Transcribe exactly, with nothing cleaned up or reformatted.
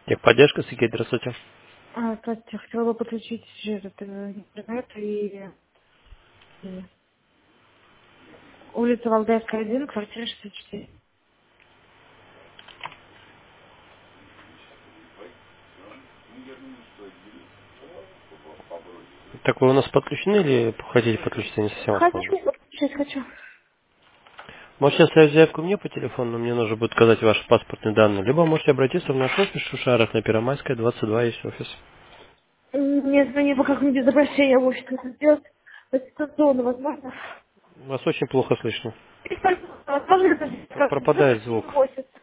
Техподдержка, Сергей, здравствуйте. А, здравствуйте, хотела бы подключить же этот э, интернет и, и улица Валдайская, один, квартира шестьдесят четыре. Так вы у нас подключены или хотите подключиться, я не совсем вас понял. Хочу подключить, хочу. Можете оставить заявку мне по телефону, но мне нужно будет указать ваши паспортные данные. Либо можете обратиться в наш офис в Шушарах на Первомайская, двадцать два есть офис. М, Мне звони, пока не без обращения в офис это сделать. Дистанционно, возможно. Вас очень плохо слышно. И, пожалуйста, возможно, это П- Пропадает звук. в офис.